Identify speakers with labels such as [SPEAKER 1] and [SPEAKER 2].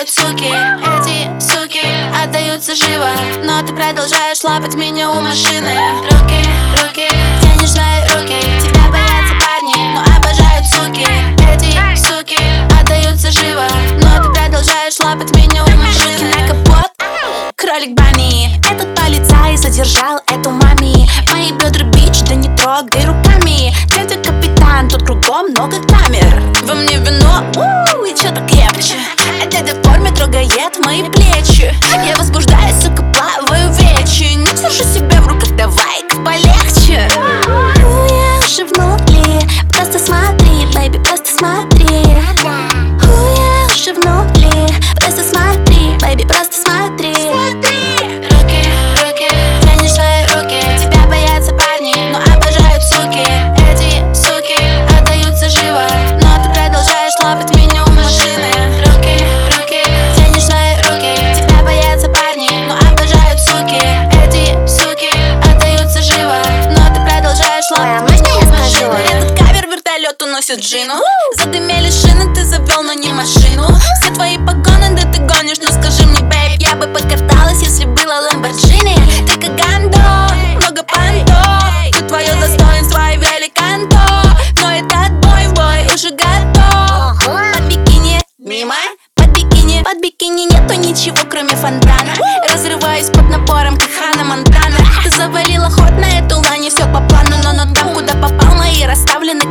[SPEAKER 1] обожают суки. Эти суки отдаются живо, но ты продолжаешь лапать меня у машины. Руки, руки, тянешь свои руки. Тебя боятся парни, но обожают суки. Эти суки отдаются живо, но ты продолжаешь лапать меня у машины. На капот, кролик Бани. Этот полицай задержал эту мами. Мои бедра бич, да не трогай руками. Дядя капитан, тут кругом много камер. Во мне вино, и чё так крепче? А дядя в форме трогает мои плечи. Я возбуждаюсь, сука, плаваю в речи. Не держи себя в руках, давай-ка полегче. Я уже внутри, просто смотри, бэйби, просто смотри. Я уже внутри, просто смотри, бэйби, просто смотри. Руки, руки, тянешь свои руки. Тебя боятся парни, но обожают суки. Эти суки отдаются живо, но ты продолжаешь лапать меня у машины. Руки, руки, тянешь свои руки. Тебя боятся парни, но обожают суки. Эти суки отдаются живо, но ты продолжаешь лапать меня у машины. Этот кавер вертолет уносит Джину. Задымели шины, ты завел, но не машину. Все твои погоны, да ты гонишь, но скажи мне, бэйб, я бы покаталась, если была Ламборджини. Ты как гандон, много понтов. Тут твое достоинство и великанто. Но этот бой уже готов. Под бикини, мимо, под бикини нету ничего, кроме фонтана. Разрываюсь под напором, как Ханна Монтана. Ты завалила ход на эту лани, все по плану, но там, куда попал, мои расставлены